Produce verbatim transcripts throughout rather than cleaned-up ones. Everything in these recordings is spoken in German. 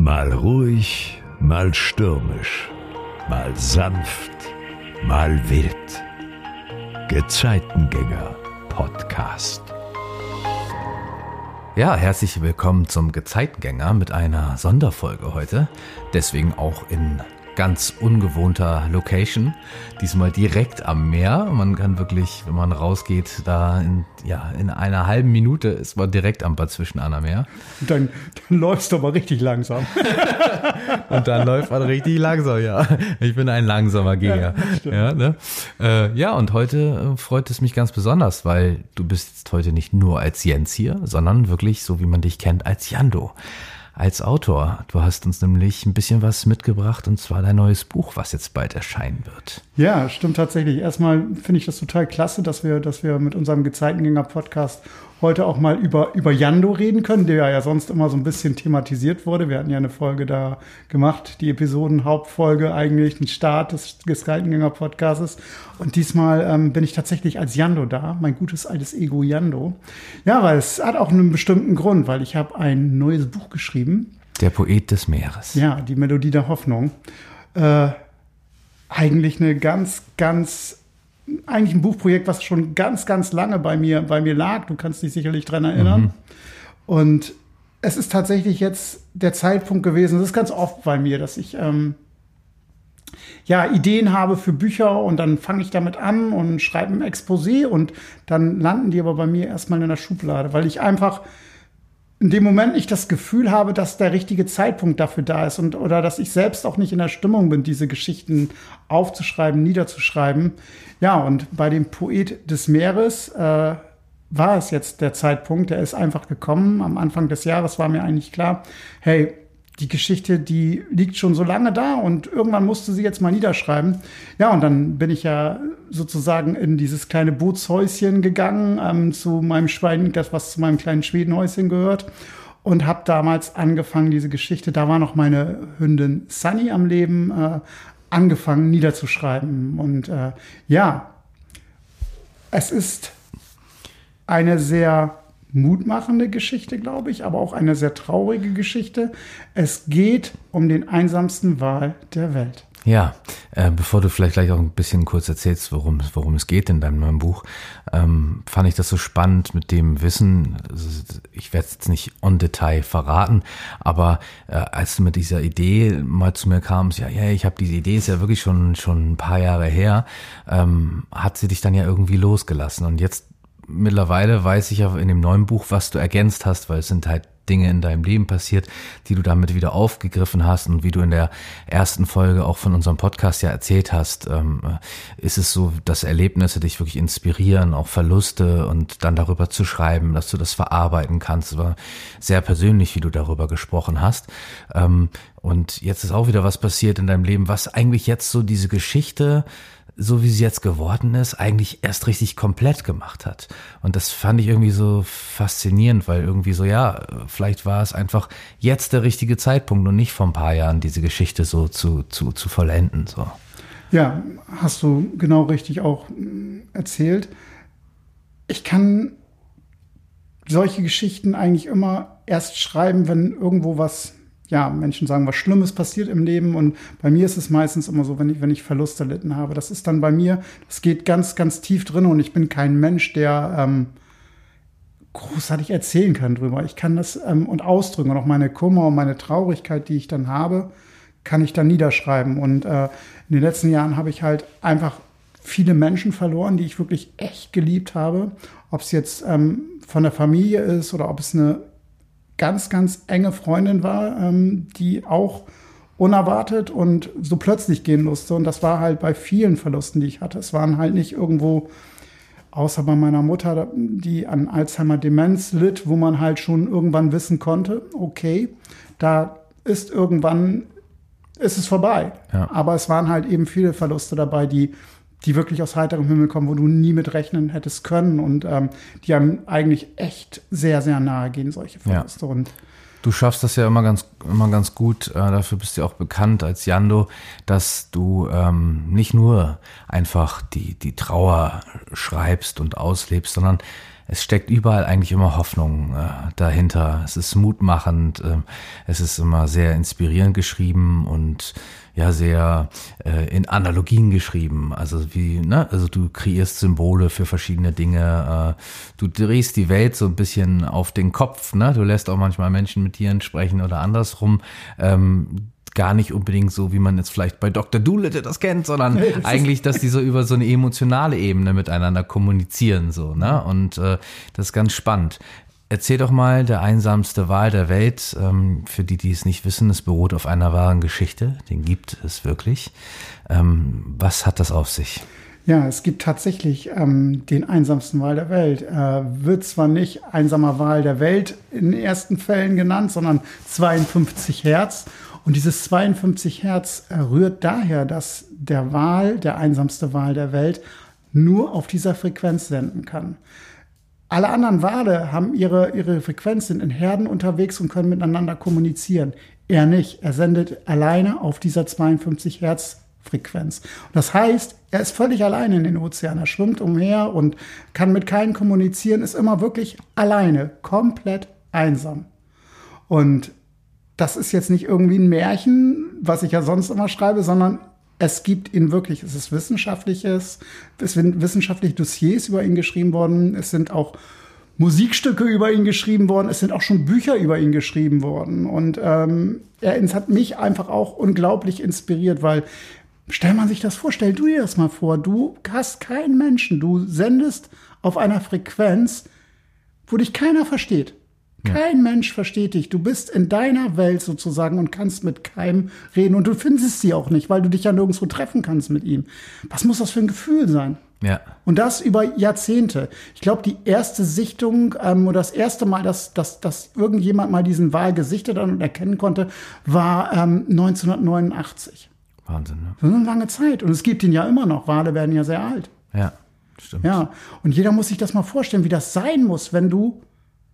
Mal ruhig, mal stürmisch, mal sanft, mal wild. Gezeitengänger Podcast. Ja, herzlich willkommen zum Gezeitengänger mit einer Sonderfolge heute. Deswegen auch in ganz ungewohnter Location. Diesmal direkt am Meer. Man kann wirklich, wenn man rausgeht, da in, ja, in einer halben Minute ist man direkt am Bad Zwischenahn am Meer. Dann, dann läufst du aber richtig langsam. Und dann läuft man richtig langsam, ja. Ich bin ein langsamer Geher. Ja, ja, ne? äh, ja, und heute äh, freut es mich ganz besonders, weil du bist jetzt heute nicht nur als Jens hier, sondern wirklich, so wie man dich kennt, als Jando. Als Autor. Du hast uns nämlich ein bisschen was mitgebracht, und zwar dein neues Buch, was jetzt bald erscheinen wird. Ja, stimmt tatsächlich. Erstmal finde ich das total klasse, dass wir, dass wir mit unserem Gezeitengänger-Podcast heute auch mal über, über Jando reden können, der ja sonst immer so ein bisschen thematisiert wurde. Wir hatten ja eine Folge da gemacht, die Episoden-Hauptfolge eigentlich, ein Start des Gezeitengänger-Podcasts. Und diesmal ähm, bin ich tatsächlich als Jando da, mein gutes altes Ego Jando. Ja, weil es hat auch einen bestimmten Grund, weil ich habe ein neues Buch geschrieben. Der Poet des Meeres. Ja, die Melodie der Hoffnung. Äh, eigentlich eine ganz, ganz eigentlich ein Buchprojekt, was schon ganz, ganz lange bei mir, bei mir lag. Du kannst dich sicherlich dran erinnern. Mhm. Und es ist tatsächlich jetzt der Zeitpunkt gewesen, das ist ganz oft bei mir, dass ich ähm, ja, Ideen habe für Bücher und dann fange ich damit an und schreibe ein Exposé und dann landen die aber bei mir erstmal in der Schublade, weil ich einfach in dem Moment nicht das Gefühl habe, dass der richtige Zeitpunkt dafür da ist und oder dass ich selbst auch nicht in der Stimmung bin, diese Geschichten aufzuschreiben, niederzuschreiben. Ja, und bei dem Poet des Meeres äh, war es jetzt der Zeitpunkt, der ist einfach gekommen. Am Anfang des Jahres war mir eigentlich klar, hey, die Geschichte, die liegt schon so lange da und irgendwann musste sie jetzt mal niederschreiben. Ja, und dann bin ich ja sozusagen in dieses kleine Bootshäuschen gegangen, ähm, zu meinem Schwein, das was zu meinem kleinen Schwedenhäuschen gehört, und habe damals angefangen, diese Geschichte, da war noch meine Hündin Sunny am Leben, äh, angefangen niederzuschreiben. Und äh, ja, es ist eine sehr mutmachende Geschichte, glaube ich, aber auch eine sehr traurige Geschichte. Es geht um den einsamsten Wal der Welt. Ja, äh, bevor du vielleicht gleich auch ein bisschen kurz erzählst, worum, worum es geht in deinem neuen Buch, ähm, fand ich das so spannend mit dem Wissen. Ich werde es jetzt nicht en Detail verraten, aber äh, als du mit dieser Idee mal zu mir kamst, ja, ja, ich habe diese Idee, ist ja wirklich schon schon ein paar Jahre her, ähm, hat sie dich dann ja irgendwie losgelassen. Und jetzt mittlerweile weiß ich ja in dem neuen Buch, was du ergänzt hast, weil es sind halt Dinge in deinem Leben passiert, die du damit wieder aufgegriffen hast, und wie du in der ersten Folge auch von unserem Podcast ja erzählt hast, ähm, ist es so, dass Erlebnisse dich wirklich inspirieren, auch Verluste, und dann darüber zu schreiben, dass du das verarbeiten kannst. Es war sehr persönlich, wie du darüber gesprochen hast. Ähm, und jetzt ist auch wieder was passiert in deinem Leben, was eigentlich jetzt so diese Geschichte, so wie sie jetzt geworden ist, eigentlich erst richtig komplett gemacht hat. Und das fand ich irgendwie so faszinierend, weil irgendwie so, ja, vielleicht war es einfach jetzt der richtige Zeitpunkt und nicht vor ein paar Jahren diese Geschichte so zu, zu, zu vollenden. So. Ja, hast du genau richtig auch erzählt. Ich kann solche Geschichten eigentlich immer erst schreiben, wenn irgendwo was, ja, Menschen sagen, was Schlimmes passiert im Leben. Und bei mir ist es meistens immer so, wenn ich, wenn ich Verlust erlitten habe. Das ist dann bei mir, das geht ganz, ganz tief drin, und ich bin kein Mensch, der ähm, großartig erzählen kann drüber. Ich kann das ähm, und ausdrücken, und auch meine Kummer und meine Traurigkeit, die ich dann habe, kann ich dann niederschreiben. Und äh, in den letzten Jahren habe ich halt einfach viele Menschen verloren, die ich wirklich echt geliebt habe. Ob es jetzt ähm, von der Familie ist oder ob es eine ganz, ganz enge Freundin war, ähm, die auch unerwartet und so plötzlich gehen musste. Und das war halt bei vielen Verlusten, die ich hatte. Es waren halt nicht irgendwo, außer bei meiner Mutter, die an Alzheimer-Demenz litt, wo man halt schon irgendwann wissen konnte, okay, da ist irgendwann, ist es vorbei. Ja. Aber es waren halt eben viele Verluste dabei, die die wirklich aus heiterem Himmel kommen, wo du nie mit rechnen hättest können, und ähm, die einem eigentlich echt sehr, sehr nahe gehen, solche Verluste. Ja. Und du schaffst das ja immer ganz, immer ganz gut, äh, dafür bist du auch bekannt als Jando, dass du ähm, nicht nur einfach die, die Trauer schreibst und auslebst, sondern es steckt überall eigentlich immer Hoffnung äh, dahinter. Es ist mutmachend, äh, es ist immer sehr inspirierend geschrieben und ja sehr äh, in Analogien geschrieben. Also wie, ne, also du kreierst Symbole für verschiedene Dinge. Äh, du drehst die Welt so ein bisschen auf den Kopf. Ne, du lässt auch manchmal Menschen mit Tieren sprechen oder andersrum. Ähm, gar nicht unbedingt so, wie man jetzt vielleicht bei Doktor Dolittle das kennt, sondern nee, das eigentlich, dass die so über so eine emotionale Ebene miteinander kommunizieren, so, ne? Und äh, das ist ganz spannend. Erzähl doch mal, der einsamste Wal der Welt, ähm, für die, die es nicht wissen, es beruht auf einer wahren Geschichte, den gibt es wirklich. Ähm, was hat das auf sich? Ja, es gibt tatsächlich ähm, den einsamsten Wal der Welt. Äh, wird zwar nicht einsamer Wal der Welt in den ersten Fällen genannt, sondern zweiundfünfzig Hertz. Und dieses zweiundfünfzig Hertz rührt daher, dass der Wal, der einsamste Wal der Welt, nur auf dieser Frequenz senden kann. Alle anderen Wale haben ihre, ihre Frequenz, sind in Herden unterwegs und können miteinander kommunizieren. Er nicht. Er sendet alleine auf dieser zweiundfünfzig Hertz Frequenz. Und das heißt, er ist völlig alleine in den Ozean. Er schwimmt umher und kann mit keinem kommunizieren, ist immer wirklich alleine, komplett einsam. Und das ist jetzt nicht irgendwie ein Märchen, was ich ja sonst immer schreibe, sondern es gibt ihn wirklich. Es ist wissenschaftliches, es sind wissenschaftliche Dossiers über ihn geschrieben worden. Es sind auch Musikstücke über ihn geschrieben worden. Es sind auch schon Bücher über ihn geschrieben worden. Und ähm, er hat mich einfach auch unglaublich inspiriert, weil, stell man sich das vor, stell du dir das mal vor, du hast keinen Menschen, du sendest auf einer Frequenz, wo dich keiner versteht. Kein ja. Mensch versteht dich. Du bist in deiner Welt sozusagen und kannst mit keinem reden. Und du findest sie auch nicht, weil du dich ja nirgendwo treffen kannst mit ihm. Was muss das für ein Gefühl sein? Ja. Und das über Jahrzehnte. Ich glaube, die erste Sichtung ähm, oder das erste Mal, dass, dass, dass irgendjemand mal diesen Wal gesichtet hat und erkennen konnte, war ähm, neunzehnhundertneunundachtzig. Wahnsinn, ne? So eine lange Zeit. Und es gibt ihn ja immer noch. Wale werden ja sehr alt. Ja, stimmt. Ja. Und jeder muss sich das mal vorstellen, wie das sein muss, wenn du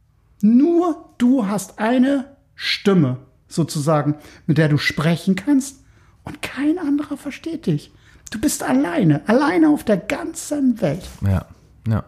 nur du hast eine Stimme sozusagen, mit der du sprechen kannst und kein anderer versteht dich. Du bist alleine, alleine auf der ganzen Welt. Ja, ja.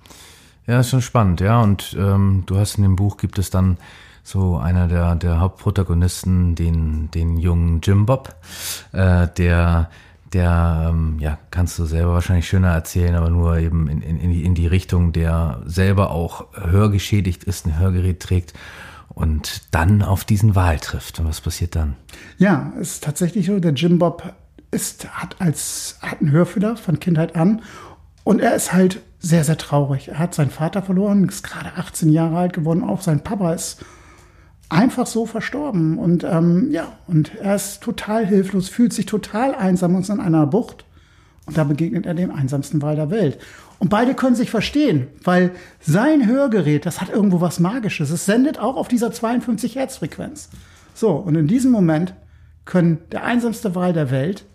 Ja, ist schon spannend, ja. Und ähm, du hast in dem Buch, gibt es dann so einer der, der Hauptprotagonisten, den, den jungen Jim Bob, äh, der Der, ähm, ja, kannst du selber wahrscheinlich schöner erzählen, aber nur eben in, in, in, die, in die Richtung, der selber auch hörgeschädigt ist, ein Hörgerät trägt und dann auf diesen Wal trifft. Und was passiert dann? Ja, es ist tatsächlich so, der Jim Bob ist, hat, als, hat einen Hörfühler von Kindheit an und er ist halt sehr, sehr traurig. Er hat seinen Vater verloren, ist gerade achtzehn Jahre alt geworden, auch sein Papa ist einfach so verstorben. Und ähm, ja, und er ist total hilflos, fühlt sich total einsam und ist in einer Bucht. Und da begegnet er dem einsamsten Wal der Welt. Und beide können sich verstehen, weil sein Hörgerät, das hat irgendwo was Magisches. Es sendet auch auf dieser zweiundfünfzig Hertz Frequenz. So, und in diesem Moment können der einsamste Wal der Welt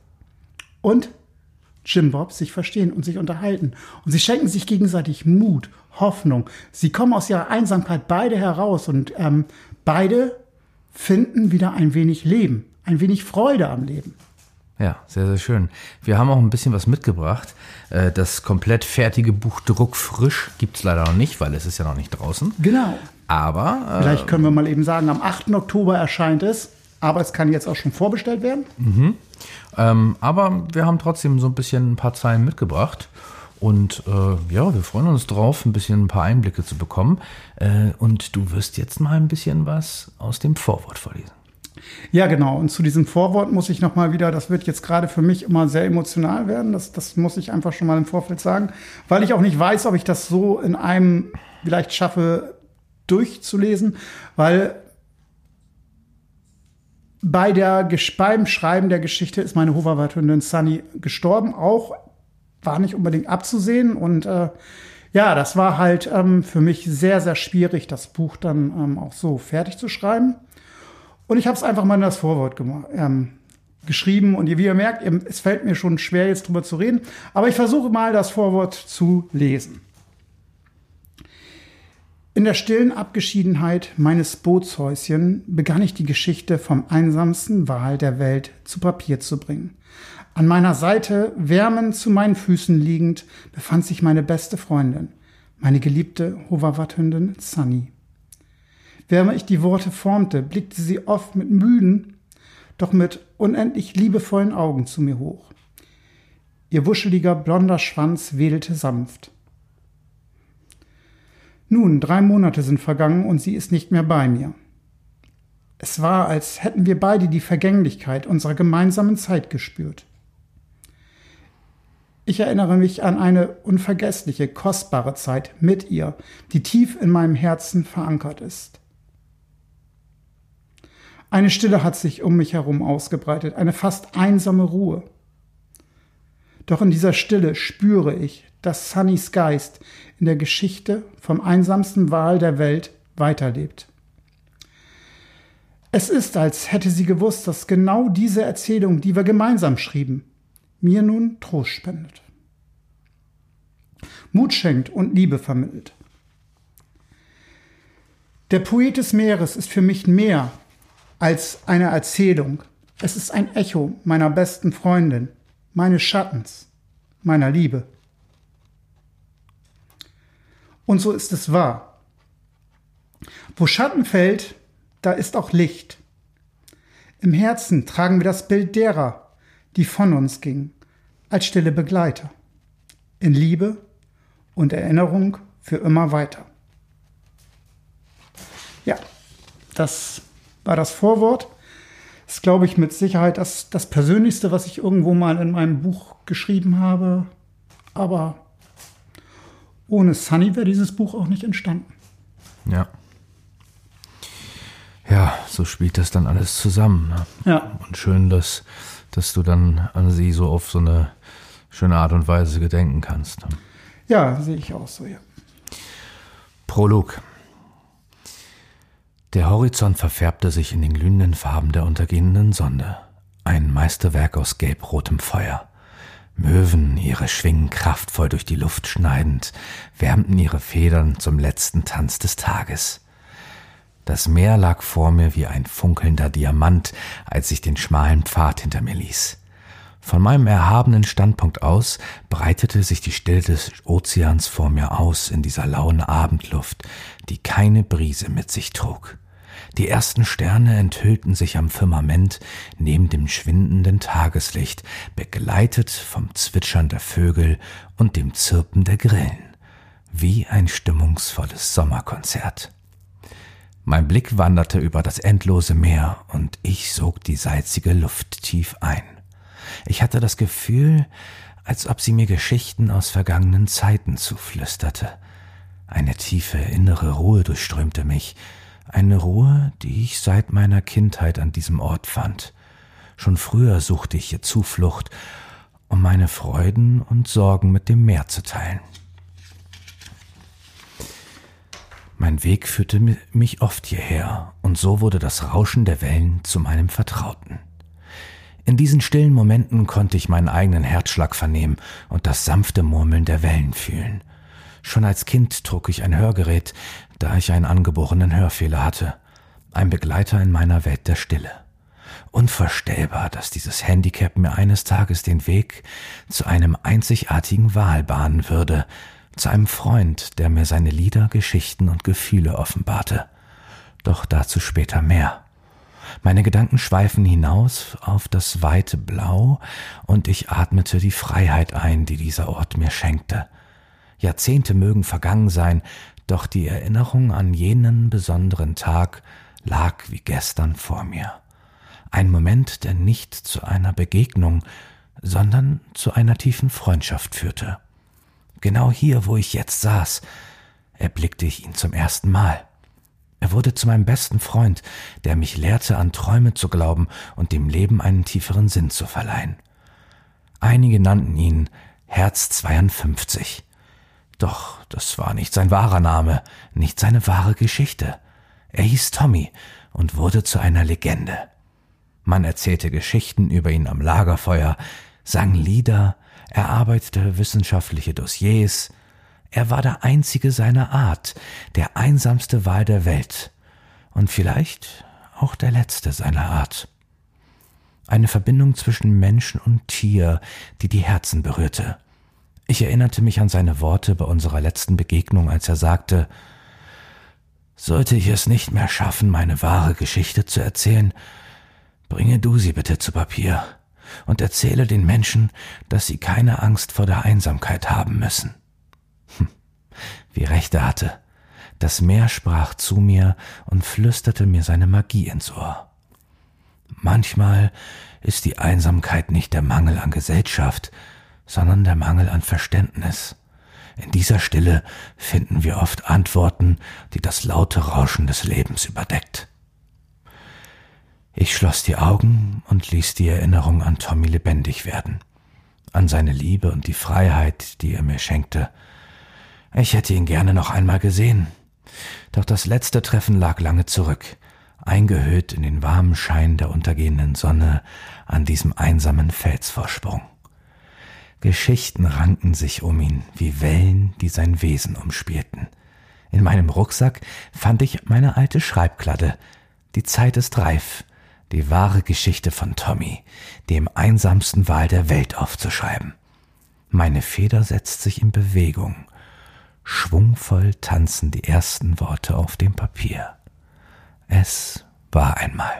und Jim Bob sich verstehen und sich unterhalten. Und sie schenken sich gegenseitig Mut, Hoffnung. Sie kommen aus ihrer Einsamkeit beide heraus und ähm, beide finden wieder ein wenig Leben, ein wenig Freude am Leben. Ja, sehr, sehr schön. Wir haben auch ein bisschen was mitgebracht. Das komplett fertige Buch druckfrisch gibt es leider noch nicht, weil es ist ja noch nicht draußen. Genau. Aber vielleicht können wir mal eben sagen, am achten Oktober erscheint es, aber es kann jetzt auch schon vorbestellt werden. Mhm. Ähm, aber wir haben trotzdem so ein bisschen ein paar Zeilen mitgebracht. Und äh, ja, wir freuen uns drauf, ein bisschen ein paar Einblicke zu bekommen. Äh, und du wirst jetzt mal ein bisschen was aus dem Vorwort vorlesen. Ja, genau. Und zu diesem Vorwort muss ich noch mal wieder, das wird jetzt gerade für mich immer sehr emotional werden. Das, das muss ich einfach schon mal im Vorfeld sagen, weil ich auch nicht weiß, ob ich das so in einem vielleicht schaffe, durchzulesen, weil bei der, beim Schreiben der Geschichte ist meine Hoverwart-Hündin Sunny gestorben, auch war nicht unbedingt abzusehen und äh, ja, das war halt ähm, für mich sehr, sehr schwierig, das Buch dann ähm, auch so fertig zu schreiben. Und ich habe es einfach mal in das Vorwort gemacht, ähm, geschrieben und wie ihr merkt, es fällt mir schon schwer, jetzt drüber zu reden, aber ich versuche mal, das Vorwort zu lesen. In der stillen Abgeschiedenheit meines Bootshäuschen begann ich die Geschichte vom einsamsten Wal der Welt zu Papier zu bringen. An meiner Seite, wärmend zu meinen Füßen liegend, befand sich meine beste Freundin. meine geliebte Hovawart-Hündin Sunny. Während ich die Worte formte, blickte sie oft mit müden, doch mit unendlich liebevollen Augen zu mir hoch. Ihr wuscheliger, blonder Schwanz wedelte sanft. Nun, drei Monate sind vergangen und sie ist nicht mehr bei mir. Es war, als hätten wir beide die Vergänglichkeit unserer gemeinsamen Zeit gespürt. Ich erinnere mich an eine unvergessliche, kostbare Zeit mit ihr, die tief in meinem Herzen verankert ist. Eine Stille hat sich um mich herum ausgebreitet, eine fast einsame Ruhe. Doch in dieser Stille spüre ich, dass Sunnys Geist in der Geschichte vom einsamsten Wal der Welt weiterlebt. Es ist, als hätte sie gewusst, dass genau diese Erzählung, die wir gemeinsam schrieben, mir nun Trost spendet, Mut schenkt und Liebe vermittelt. Der Poet des Meeres ist für mich mehr als eine Erzählung. Es ist ein Echo meiner besten Freundin, meines Schattens, meiner Liebe. Und so ist es wahr. Wo Schatten fällt, da ist auch Licht. Im Herzen tragen wir das Bild derer, die von uns gingen, als stille Begleiter. In Liebe und Erinnerung für immer weiter. Ja, das war das Vorwort. Das ist, glaube ich, mit Sicherheit das, das Persönlichste, was ich irgendwo mal in meinem Buch geschrieben habe. Aber ohne Sunny wäre dieses Buch auch nicht entstanden. Ja. Ja, so spielt das dann alles zusammen. Ne? Ja. Und schön, dass, dass du dann an sie so auf so eine schöne Art und Weise gedenken kannst. Ne? Ja, sehe ich auch so, ja. Prolog. Der Horizont verfärbte sich in den glühenden Farben der untergehenden Sonne. Ein Meisterwerk aus gelb-rotem Feuer. Möwen, ihre Schwingen kraftvoll durch die Luft schneidend, wärmten ihre Federn zum letzten Tanz des Tages. Das Meer lag vor mir wie ein funkelnder Diamant, als ich den schmalen Pfad hinter mir ließ. Von meinem erhabenen Standpunkt aus breitete sich die Stille des Ozeans vor mir aus in dieser lauen Abendluft, die keine Brise mit sich trug. Die ersten Sterne enthüllten sich am Firmament neben dem schwindenden Tageslicht, begleitet vom Zwitschern der Vögel und dem Zirpen der Grillen, wie ein stimmungsvolles Sommerkonzert. Mein Blick wanderte über das endlose Meer und ich sog die salzige Luft tief ein. Ich hatte das Gefühl, als ob sie mir Geschichten aus vergangenen Zeiten zuflüsterte. Eine tiefe innere Ruhe durchströmte mich, eine Ruhe, die ich seit meiner Kindheit an diesem Ort fand. Schon früher suchte ich hier Zuflucht, um meine Freuden und Sorgen mit dem Meer zu teilen. Mein Weg führte mich oft hierher, und so wurde das Rauschen der Wellen zu meinem Vertrauten. In diesen stillen Momenten konnte ich meinen eigenen Herzschlag vernehmen und das sanfte Murmeln der Wellen fühlen. Schon als Kind trug ich ein Hörgerät, da ich einen angeborenen Hörfehler hatte, ein Begleiter in meiner Welt der Stille. Unvorstellbar, dass dieses Handicap mir eines Tages den Weg zu einem einzigartigen Wal bahnen würde, zu einem Freund, der mir seine Lieder, Geschichten und Gefühle offenbarte. Doch dazu später mehr. Meine Gedanken schweifen hinaus auf das weite Blau und ich atmete die Freiheit ein, die dieser Ort mir schenkte. Jahrzehnte mögen vergangen sein, doch die Erinnerung an jenen besonderen Tag lag wie gestern vor mir. Ein Moment, der nicht zu einer Begegnung, sondern zu einer tiefen Freundschaft führte. Genau hier, wo ich jetzt saß, erblickte ich ihn zum ersten Mal. Er wurde zu meinem besten Freund, der mich lehrte, an Träume zu glauben und dem Leben einen tieferen Sinn zu verleihen. Einige nannten ihn Herz zweiundfünfzig. Doch das war nicht sein wahrer Name, nicht seine wahre Geschichte. Er hieß Tommy und wurde zu einer Legende. Man erzählte Geschichten über ihn am Lagerfeuer, sang Lieder, er arbeitete wissenschaftliche Dossiers. Er war der einzige seiner Art, der einsamste Wal der Welt und vielleicht auch der letzte seiner Art. Eine Verbindung zwischen Mensch und Tier, die die Herzen berührte. Ich erinnerte mich an seine Worte bei unserer letzten Begegnung, als er sagte, sollte ich es nicht mehr schaffen, meine wahre Geschichte zu erzählen, bringe du sie bitte zu Papier und erzähle den Menschen, dass sie keine Angst vor der Einsamkeit haben müssen. Hm, wie recht er hatte. Das Meer sprach zu mir und flüsterte mir seine Magie ins Ohr. Manchmal ist die Einsamkeit nicht der Mangel an Gesellschaft, sondern der Mangel an Verständnis. In dieser Stille finden wir oft Antworten, die das laute Rauschen des Lebens überdeckt. Ich schloss die Augen und ließ die Erinnerung an Tommy lebendig werden, an seine Liebe und die Freiheit, die er mir schenkte. Ich hätte ihn gerne noch einmal gesehen, doch das letzte Treffen lag lange zurück, eingehüllt in den warmen Schein der untergehenden Sonne an diesem einsamen Felsvorsprung. Geschichten rankten sich um ihn wie Wellen, die sein Wesen umspielten. In meinem Rucksack fand ich meine alte Schreibkladde. Die Zeit ist reif, die wahre Geschichte von Tommy, dem einsamsten Wal der Welt aufzuschreiben. Meine Feder setzt sich in Bewegung. Schwungvoll tanzen die ersten Worte auf dem Papier. Es war einmal.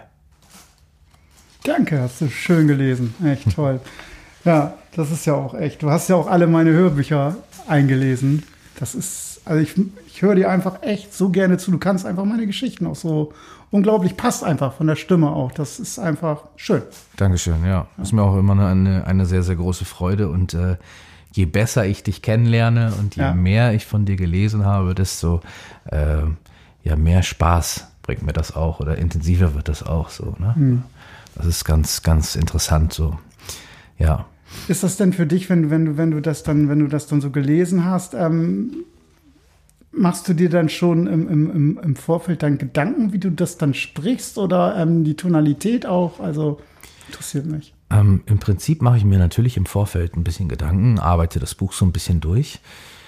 Danke, hast du schön gelesen. Echt toll. Ja, das ist ja auch echt. Du hast ja auch alle meine Hörbücher eingelesen. Das ist, also ich, ich höre dir einfach echt so gerne zu. Du kannst einfach meine Geschichten auch so unglaublich, passt einfach von der Stimme auch. Das ist einfach schön. Dankeschön, ja. ja. Ist mir auch immer eine, eine sehr, sehr große Freude. Und äh, je besser ich dich kennenlerne und je ja. mehr ich von dir gelesen habe, desto äh, ja, mehr Spaß bringt mir das auch oder intensiver wird das auch so. Ne? Mhm. Das ist ganz, ganz interessant so. Ja. Ist das denn für dich, wenn, wenn du, wenn du das dann, wenn du das dann so gelesen hast, ähm, machst du dir dann schon im, im, im Vorfeld dann Gedanken, wie du das dann sprichst oder ähm, die Tonalität auch? Also interessiert mich. Ähm, Im Prinzip mache ich mir natürlich im Vorfeld ein bisschen Gedanken, arbeite das Buch so ein bisschen durch.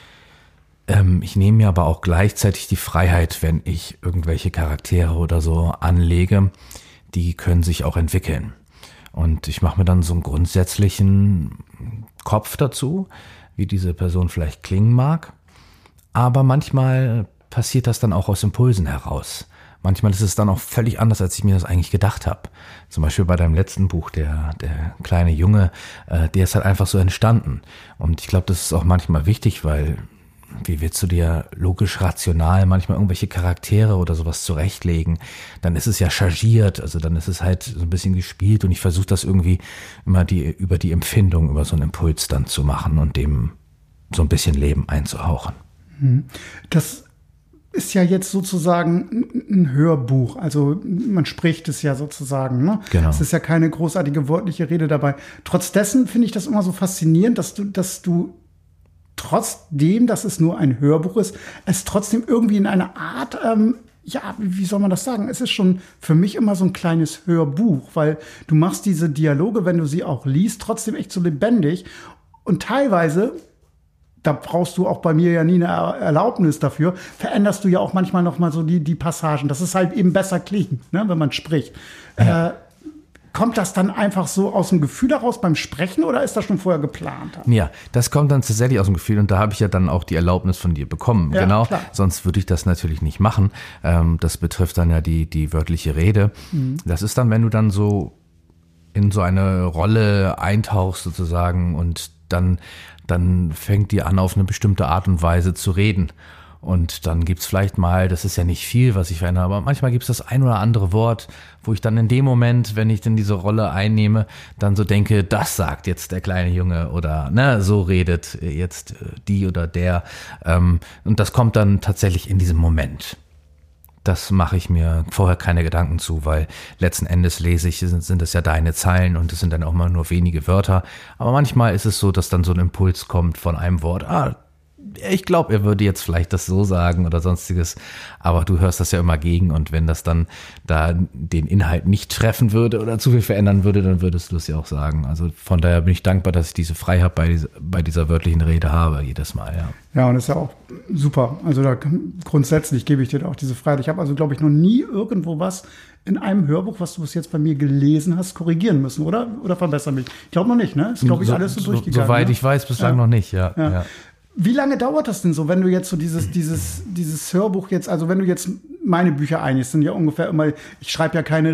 Ähm, ich nehme mir aber auch gleichzeitig die Freiheit, wenn ich irgendwelche Charaktere oder so anlege, die können sich auch entwickeln. Und ich mache mir dann so einen grundsätzlichen Kopf dazu, wie diese Person vielleicht klingen mag. Aber manchmal passiert das dann auch aus Impulsen heraus. Manchmal ist es dann auch völlig anders, als ich mir das eigentlich gedacht habe. Zum Beispiel bei deinem letzten Buch, der, der kleine Junge, äh, der ist halt einfach so entstanden. Und ich glaube, das ist auch manchmal wichtig, weil wie willst du dir logisch rational manchmal irgendwelche Charaktere oder sowas zurechtlegen, dann ist es ja chargiert, also dann ist es halt so ein bisschen gespielt und ich versuche das irgendwie immer die über die Empfindung, über so einen Impuls dann zu machen und dem so ein bisschen Leben einzuhauchen. Das ist ja jetzt sozusagen ein Hörbuch, also man spricht es ja sozusagen, ne? Genau. Es ist ja keine großartige wörtliche Rede dabei. Trotz dessen finde ich das immer so faszinierend, dass du, dass du trotzdem, dass es nur ein Hörbuch ist, es trotzdem irgendwie in einer Art, ähm, ja, wie soll man das sagen? Es ist schon für mich immer so ein kleines Hörbuch, weil du machst diese Dialoge, wenn du sie auch liest, trotzdem echt so lebendig. Und teilweise, da brauchst du auch bei mir ja nie eine Erlaubnis dafür, veränderst du ja auch manchmal noch mal so die, die Passagen. Das ist halt eben besser klingt, ne, wenn man spricht. Ja. Äh, Kommt das dann einfach so aus dem Gefühl heraus beim Sprechen oder ist das schon vorher geplant? Ja, das kommt dann tatsächlich aus dem Gefühl und da habe ich ja dann auch die Erlaubnis von dir bekommen. Ja, genau, klar. Sonst würde ich das natürlich nicht machen. Ähm, das betrifft dann ja die, die wörtliche Rede. Mhm. Das ist dann, wenn du dann so in so eine Rolle eintauchst sozusagen und dann, dann fängt die an, auf eine bestimmte Art und Weise zu reden. Und dann gibt's vielleicht mal, das ist ja nicht viel, was ich verändere, aber manchmal gibt's das ein oder andere Wort, wo ich dann in dem Moment, wenn ich dann diese Rolle einnehme, dann so denke, das sagt jetzt der kleine Junge oder ne, so redet jetzt die oder der. Und das kommt dann tatsächlich in diesem Moment. Das mache ich mir vorher keine Gedanken zu, weil letzten Endes lese ich, sind, sind es ja deine Zeilen und es sind dann auch mal nur wenige Wörter. Aber manchmal ist es so, dass dann so ein Impuls kommt von einem Wort, ah, ich glaube, er würde jetzt vielleicht das so sagen oder sonstiges, aber du hörst das ja immer gegen und wenn das dann da den Inhalt nicht treffen würde oder zu viel verändern würde, dann würdest du es ja auch sagen. Also von daher bin ich dankbar, dass ich diese Freiheit bei dieser, bei dieser wörtlichen Rede habe, jedes Mal, ja. Ja, und das ist ja auch super. Also da grundsätzlich gebe ich dir auch diese Freiheit. Ich habe also, glaube ich, noch nie irgendwo was in einem Hörbuch, was du bis jetzt bei mir gelesen hast, korrigieren müssen, oder? Oder verbessern mich? Ich glaube noch nicht, ne? Ist, glaube ich, so, alles so so, durchgegangen. Soweit ne? ich weiß, bislang ja. noch nicht, ja. Ja. ja. Wie lange dauert das denn so, wenn du jetzt so dieses, dieses, dieses Hörbuch jetzt, also wenn du jetzt meine Bücher einigst, sind ja ungefähr immer, ich schreibe ja keine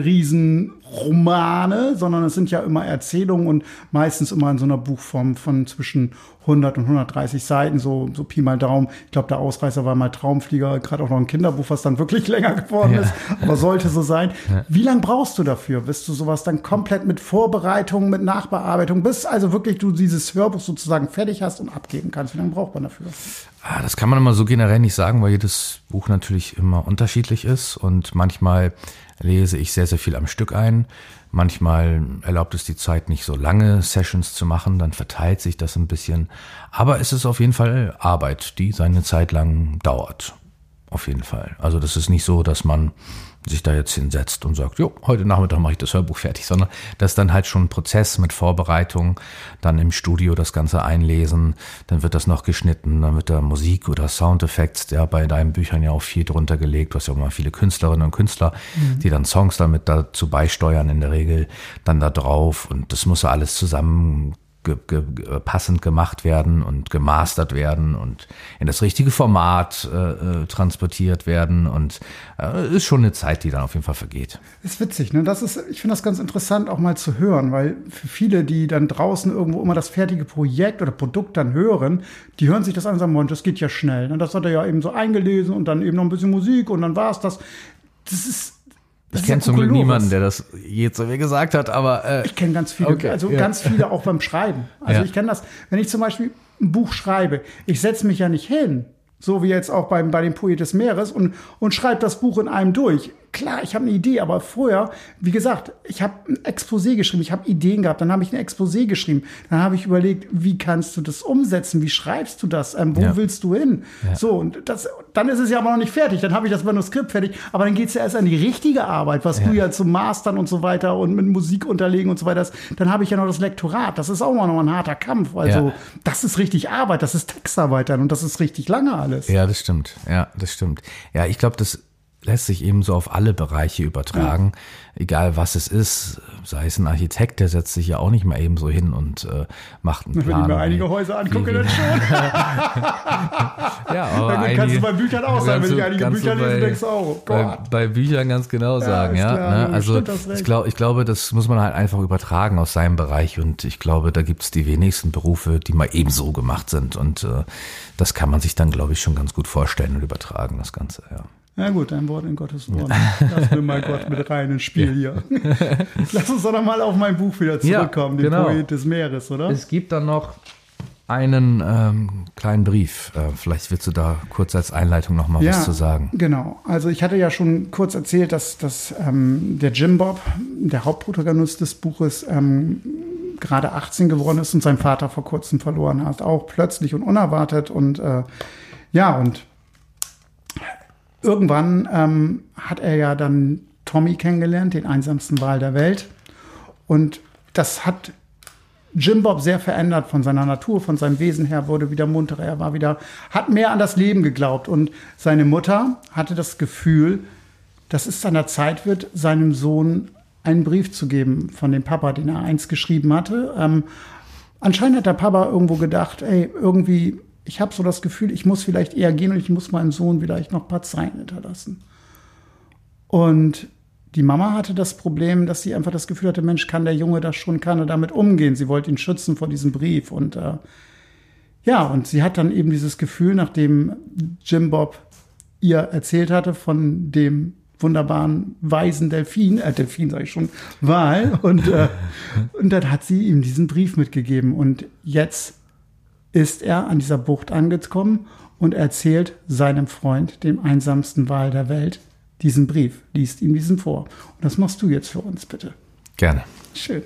Riesenromane, sondern es sind ja immer Erzählungen und meistens immer in so einer Buchform von zwischen hundert und hundertdreißig Seiten, so, so Pi mal Daumen. Ich glaube, der Ausreißer war mal Traumflieger, gerade auch noch ein Kinderbuch, was dann wirklich länger geworden ja. ist, aber sollte so sein. Ja. Wie lange brauchst du dafür, bis du sowas dann komplett mit Vorbereitung, mit Nachbearbeitung, bis also wirklich du dieses Hörbuch sozusagen fertig hast und abgeben kannst? Wie lange braucht man dafür? Ah, das kann man immer so generell nicht sagen, weil jedes Buch natürlich immer unterschiedlich ist und manchmal lese ich sehr, sehr viel am Stück ein. Manchmal erlaubt es die Zeit nicht so lange Sessions zu machen, dann verteilt sich das ein bisschen. Aber es ist auf jeden Fall Arbeit, die seine Zeit lang dauert. Auf jeden Fall. Also das ist nicht so, dass man sich da jetzt hinsetzt und sagt, jo, heute Nachmittag mache ich das Hörbuch fertig, sondern das ist dann halt schon ein Prozess mit Vorbereitung, dann im Studio das Ganze einlesen, dann wird das noch geschnitten, dann wird da Musik oder Soundeffekte, ja, bei deinen Büchern ja auch viel drunter gelegt, du hast ja auch mal viele Künstlerinnen und Künstler, mhm. die dann Songs damit dazu beisteuern in der Regel, dann da drauf und das muss ja alles zusammen Ge, ge, passend gemacht werden und gemastert werden und in das richtige Format äh, transportiert werden und äh, ist schon eine Zeit, die dann auf jeden Fall vergeht. Ist witzig, ne? Das ist, ich finde das ganz interessant auch mal zu hören, weil für viele, die dann draußen irgendwo immer das fertige Projekt oder Produkt dann hören, die hören sich das an und sagen, Mensch, das geht ja schnell. Ne? Das hat er ja eben so eingelesen und dann eben noch ein bisschen Musik und dann war es das. Das ist Ich kenne zum Glück niemanden, der das je zu mir gesagt hat, aber äh, ich kenne ganz viele, okay, also ja. ganz viele auch beim Schreiben. Also ja. ich kenne das, wenn ich zum Beispiel ein Buch schreibe, ich setze mich ja nicht hin, so wie jetzt auch beim, bei dem Poet des Meeres und, und schreibe das Buch in einem durch. Klar, ich habe eine Idee, aber vorher, wie gesagt, ich habe ein Exposé geschrieben, ich habe Ideen gehabt, dann habe ich ein Exposé geschrieben, dann habe ich überlegt, wie kannst du das umsetzen, wie schreibst du das, ähm, wo ja. willst du hin? Ja. So, und das, dann ist es ja aber noch nicht fertig, dann habe ich das Manuskript fertig, aber dann geht es ja erst an die richtige Arbeit, was ja. du ja zum Mastern und so weiter und mit Musik unterlegen und so weiter, dann habe ich ja noch das Lektorat, das ist auch noch ein harter Kampf, also ja. das ist richtig Arbeit, das ist Textarbeit dann und das ist richtig lange alles. Ja, das stimmt, ja, das stimmt. Ja, ich glaube, das lässt sich eben so auf alle Bereiche übertragen, ja. egal was es ist, sei es ein Architekt, der setzt sich ja auch nicht mal eben so hin und äh, macht einen Plan. Wenn ich mir einige Häuser angucke, dann schon. ja, aber dann einige, kannst du bei Büchern auch sagen, wenn ich einige Bücher lese, bei, denkst du auch, bei, bei Büchern ganz genau sagen, ja. ja klar, ne? Also ich glaube, ich glaube, das muss man halt einfach übertragen aus seinem Bereich und ich glaube, da gibt es die wenigsten Berufe, die mal eben so gemacht sind und äh, das kann man sich dann, glaube ich, schon ganz gut vorstellen und übertragen, das Ganze, ja. Na gut, ein Wort in Gottes Wort. Lass mir mal Gott mit rein ins Spiel ja. hier. Lass uns doch noch mal auf mein Buch wieder zurückkommen, ja, den genau. Poet des Meeres, oder? Es gibt dann noch einen ähm, kleinen Brief. Äh, vielleicht willst du da kurz als Einleitung noch mal ja, was zu sagen. Genau. Also ich hatte ja schon kurz erzählt, dass, dass ähm, der Jim Bob, der Hauptprotagonist des Buches, ähm, gerade achtzehn geworden ist und seinen Vater vor kurzem verloren hat. Auch plötzlich und unerwartet. Und äh, ja, und irgendwann ähm, hat er ja dann Tommy kennengelernt, den einsamsten Wal der Welt. Und das hat Jim Bob sehr verändert von seiner Natur, von seinem Wesen her, wurde wieder munterer, er war wieder, hat mehr an das Leben geglaubt. Und seine Mutter hatte das Gefühl, dass es an der Zeit wird, seinem Sohn einen Brief zu geben von dem Papa, den er einst geschrieben hatte. Ähm, anscheinend hat der Papa irgendwo gedacht, ey, irgendwie, ich habe so das Gefühl, ich muss vielleicht eher gehen und ich muss meinem Sohn vielleicht noch ein paar Zeilen hinterlassen. Und die Mama hatte das Problem, dass sie einfach das Gefühl hatte, Mensch, kann der Junge das schon, kann er damit umgehen? Sie wollte ihn schützen vor diesem Brief. Und äh, ja, und sie hat dann eben dieses Gefühl, nachdem Jim Bob ihr erzählt hatte von dem wunderbaren weisen Delfin, äh, Delfin sage ich schon, Wal. Und, äh, und dann hat sie ihm diesen Brief mitgegeben. Und jetzt ist er an dieser Bucht angekommen und erzählt seinem Freund, dem einsamsten Wal der Welt, diesen Brief, liest ihm diesen vor. Und das machst du jetzt für uns, bitte. Gerne. Schön.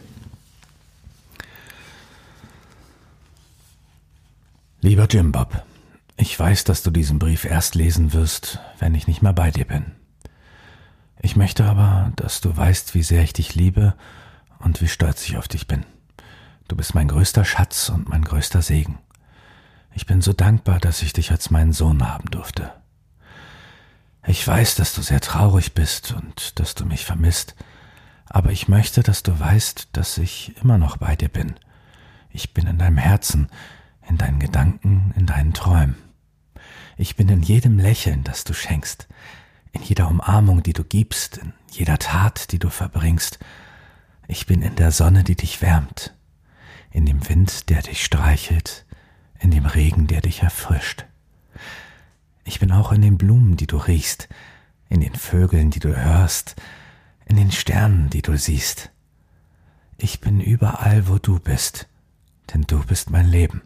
Lieber Jim Bob, Ich weiß, dass du diesen Brief erst lesen wirst, wenn ich nicht mehr bei dir bin. Ich möchte aber, dass du weißt, wie sehr ich dich liebe und wie stolz ich auf dich bin. Du bist mein größter Schatz und mein größter Segen. Ich bin so dankbar, dass ich dich als meinen Sohn haben durfte. Ich weiß, dass du sehr traurig bist und dass du mich vermisst, aber ich möchte, dass du weißt, dass ich immer noch bei dir bin. Ich bin in deinem Herzen, in deinen Gedanken, in deinen Träumen. Ich bin in jedem Lächeln, das du schenkst, in jeder Umarmung, die du gibst, in jeder Tat, die du verbringst. Ich bin in der Sonne, die dich wärmt, in dem Wind, der dich streichelt, in dem Regen, der dich erfrischt. Ich bin auch in den Blumen, die du riechst, in den Vögeln, die du hörst, in den Sternen, die du siehst. Ich bin überall, wo du bist, denn du bist mein Leben.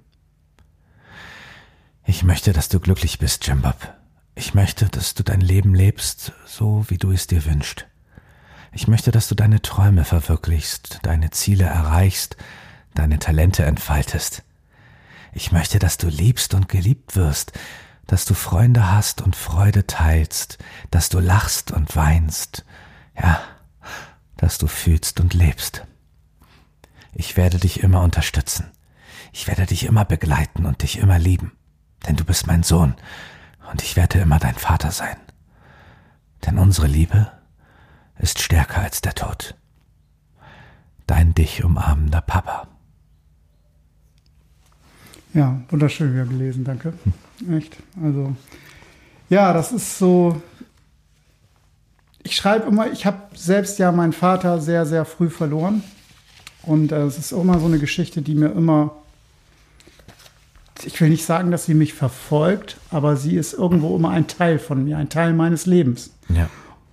Ich möchte, dass du glücklich bist, Jim Bob. Ich möchte, dass du dein Leben lebst, so wie du es dir wünschst. Ich möchte, dass du deine Träume verwirklichst, deine Ziele erreichst, deine Talente entfaltest. Ich möchte, dass du liebst und geliebt wirst, dass du Freunde hast und Freude teilst, dass du lachst und weinst, ja, dass du fühlst und lebst. Ich werde dich immer unterstützen. Ich werde dich immer begleiten und dich immer lieben, denn du bist mein Sohn und ich werde immer dein Vater sein. Denn unsere Liebe ist stärker als der Tod. Dein dich umarmender Papa. Ja, wunderschön wieder gelesen, danke. Echt, also, ja, das ist so, ich schreibe immer, ich habe selbst ja meinen Vater sehr, sehr früh verloren und äh, es ist immer so eine Geschichte, die mir immer, ich will nicht sagen, dass sie mich verfolgt, aber sie ist irgendwo immer ein Teil von mir, ein Teil meines Lebens. Ja.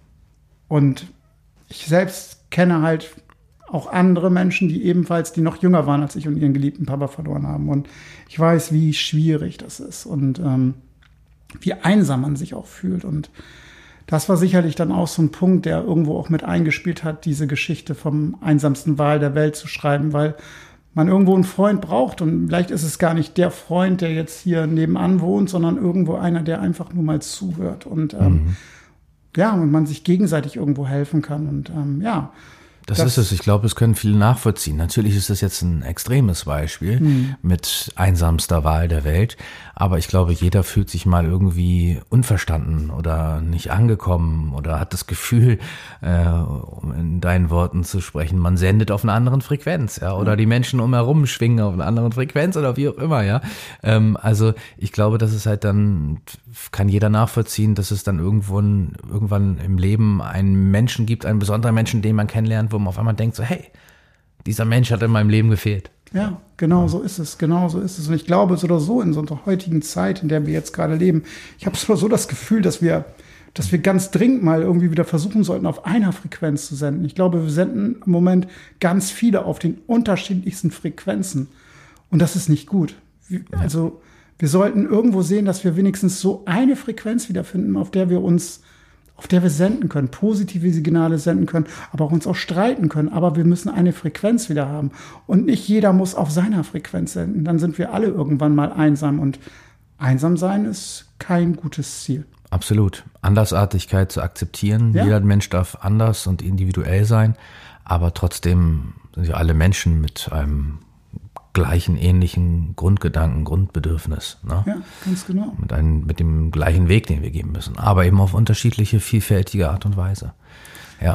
Und ich selbst kenne halt auch andere Menschen, die ebenfalls, die noch jünger waren als ich und ihren geliebten Papa verloren haben. Und ich weiß, wie schwierig das ist und ähm, wie einsam man sich auch fühlt. Und das war sicherlich dann auch so ein Punkt, der irgendwo auch mit eingespielt hat, diese Geschichte vom einsamsten Wal der Welt zu schreiben, weil man irgendwo einen Freund braucht. Und vielleicht ist es gar nicht der Freund, der jetzt hier nebenan wohnt, sondern irgendwo einer, der einfach nur mal zuhört. Und ähm, mhm. ja, und man sich gegenseitig irgendwo helfen kann. Und ähm, ja, Das, das ist es. Ich glaube, es können viele nachvollziehen. Natürlich ist das jetzt ein extremes Beispiel mhm. mit einsamster Wal der Welt. Aber ich glaube, jeder fühlt sich mal irgendwie unverstanden oder nicht angekommen oder hat das Gefühl, äh, um in deinen Worten zu sprechen, man sendet auf einer anderen Frequenz, ja, oder die Menschen umherum schwingen auf einer anderen Frequenz oder wie auch immer, ja. Ähm, also ich glaube, dass es halt dann, kann jeder nachvollziehen, dass es dann irgendwo ein, irgendwann im Leben einen Menschen gibt, einen besonderen Menschen, den man kennenlernt, wo man auf einmal denkt so, hey, dieser Mensch hat in meinem Leben gefehlt. Ja, genau so ist es, genau so ist es. Und ich glaube, so oder so in so einer heutigen Zeit, in der wir jetzt gerade leben, ich habe so oder so das Gefühl, dass wir, dass wir ganz dringend mal irgendwie wieder versuchen sollten, auf einer Frequenz zu senden. Ich glaube, wir senden im Moment ganz viele auf den unterschiedlichsten Frequenzen. Und das ist nicht gut. Wir, ja. Also wir sollten irgendwo sehen, dass wir wenigstens so eine Frequenz wiederfinden, auf der wir uns auf der wir senden können, positive Signale senden können, aber auch uns auch streiten können. Aber wir müssen eine Frequenz wieder haben. Und nicht jeder muss auf seiner Frequenz senden. Dann sind wir alle irgendwann mal einsam. Und einsam sein ist kein gutes Ziel. Absolut. Andersartigkeit zu akzeptieren. Ja. Jeder Mensch darf anders und individuell sein. Aber trotzdem sind ja alle Menschen mit einem gleichen, ähnlichen Grundgedanken, Grundbedürfnis. Ne? Ja, ganz genau. Mit, einem, mit dem gleichen Weg, den wir gehen müssen. Aber eben auf unterschiedliche, vielfältige Art und Weise. Ja.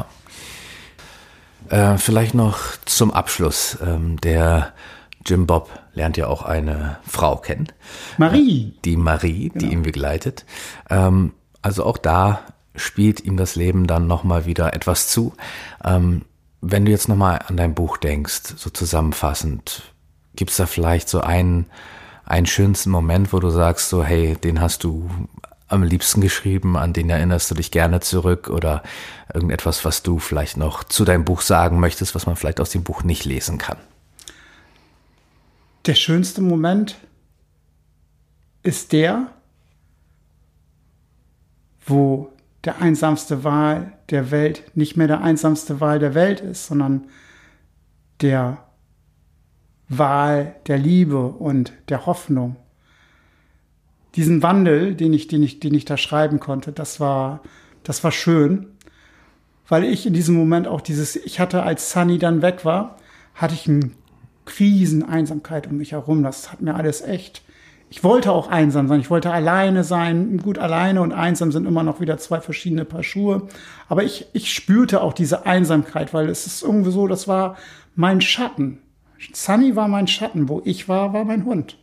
Äh, vielleicht noch zum Abschluss. Ähm, der Jim Bob lernt ja auch eine Frau kennen. Marie. Die Marie, genau. die ihn begleitet. Ähm, also auch da spielt ihm das Leben dann nochmal wieder etwas zu. Ähm, wenn du jetzt nochmal an dein Buch denkst, so zusammenfassend, gibt es da vielleicht so einen, einen schönsten Moment, wo du sagst, so hey, den hast du am liebsten geschrieben, an den erinnerst du dich gerne zurück oder irgendetwas, was du vielleicht noch zu deinem Buch sagen möchtest, was man vielleicht aus dem Buch nicht lesen kann? Der schönste Moment ist der, wo der einsamste Wal der Welt nicht mehr der einsamste Wal der Welt ist, sondern der Wal der Liebe und der Hoffnung. diesen Wandel, den ich, den ich, den ich da schreiben konnte, das war, das war schön, weil ich in diesem Moment auch dieses, ich hatte, als Sunny dann weg war, hatte ich eine riesen Einsamkeit um mich herum. Das hat mir alles echt, ich wollte auch einsam sein, ich wollte alleine sein. Gut, alleine und einsam sind immer noch wieder zwei verschiedene Paar Schuhe. Aber ich, ich spürte auch diese Einsamkeit, weil es ist irgendwie so, das war mein Schatten. Sunny war mein Schatten, wo ich war, war mein Hund.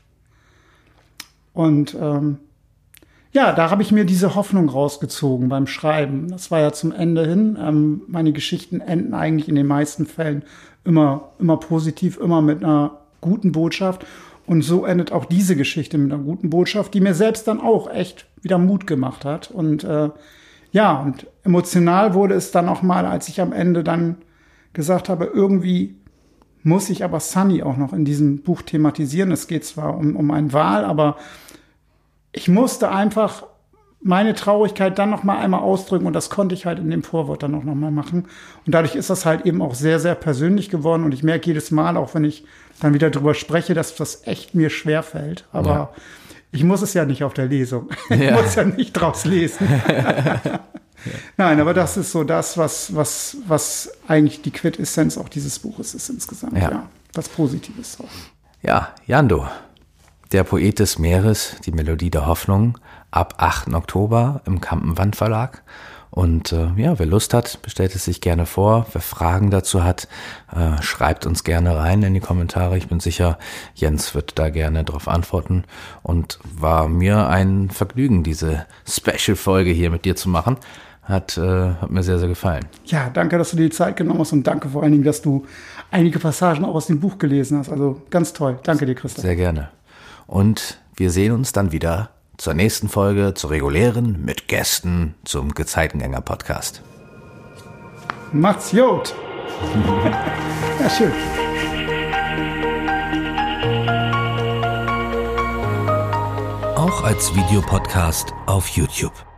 Und ähm, ja, da habe ich mir diese Hoffnung rausgezogen beim Schreiben. Das war ja zum Ende hin. Ähm, meine Geschichten enden eigentlich in den meisten Fällen immer, immer positiv, immer mit einer guten Botschaft. Und so endet auch diese Geschichte mit einer guten Botschaft, die mir selbst dann auch echt wieder Mut gemacht hat. Und äh, ja, und emotional wurde es dann auch mal, als ich am Ende dann gesagt habe, irgendwie muss ich aber Sunny auch noch in diesem Buch thematisieren. Es geht zwar um, um einen Wal, aber ich musste einfach meine Traurigkeit dann noch mal einmal ausdrücken und das konnte ich halt in dem Vorwort dann auch noch mal machen. Und dadurch ist das halt eben auch sehr, sehr persönlich geworden und ich merke jedes Mal, auch wenn ich dann wieder drüber spreche, dass das echt mir schwerfällt. Aber ja. Ich muss es ja nicht auf der Lesung. Ich ja. muss ja nicht draus lesen. Nein, aber das ist so das, was, was, was eigentlich die Quintessenz auch dieses Buches ist insgesamt. Ja, ja, was Positives auch. Ja, Jando, der Poet des Meeres, die Melodie der Hoffnung, ab achten Oktober im Kampenwand Verlag. Und äh, ja, wer Lust hat, bestellt es sich gerne vor. Wer Fragen dazu hat, äh, schreibt uns gerne rein in die Kommentare. Ich bin sicher, Jens wird da gerne drauf antworten. Und war mir ein Vergnügen, diese Special-Folge hier mit dir zu machen. Hat, äh, hat mir sehr, sehr gefallen. Ja, danke, dass du dir die Zeit genommen hast und danke vor allen Dingen, dass du einige Passagen auch aus dem Buch gelesen hast. Also ganz toll. Danke dir, Christoph. Sehr gerne. Und wir sehen uns dann wieder zur nächsten Folge, zur regulären, mit Gästen, zum Gezeitengänger-Podcast. Macht's gut. Ja, schön. Auch als Videopodcast auf YouTube.